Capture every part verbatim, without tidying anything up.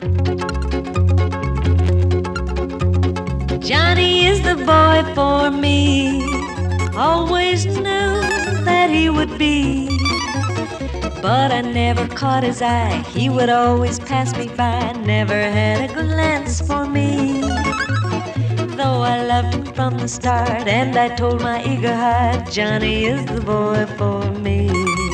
Johnny is the boy for me. Always knew that he would be. But I never caught his eye. He would always pass me by. Never had a glance for me. Though I loved him from the start, and I told my eager heart, Johnny is the boy for me.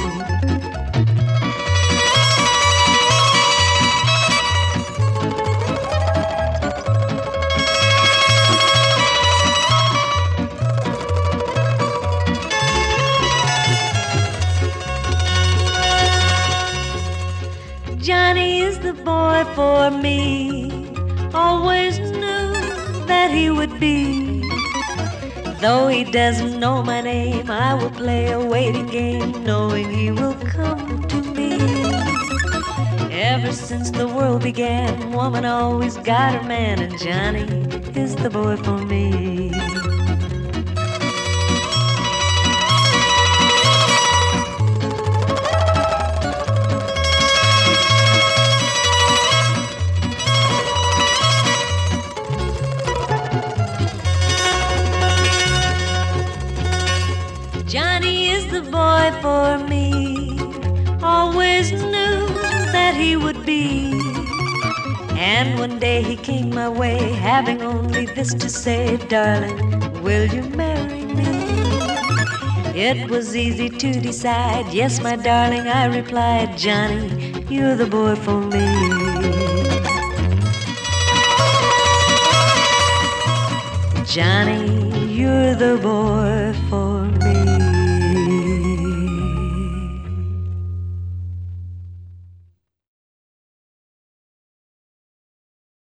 Johnny is the boy for me. Always knew that he would be. Though he doesn't know my name, I will play a waiting game, knowing he will come to me. Ever since the world began, woman always got her man, and Johnny is the boy for me. Johnny is the boy for me. Always knew that he would be. And one day he came my way, having only this to say, darling, will you marry me? It was easy to decide. Yes, my darling, I replied, Johnny, you're the boy for me. Johnny, you're the boy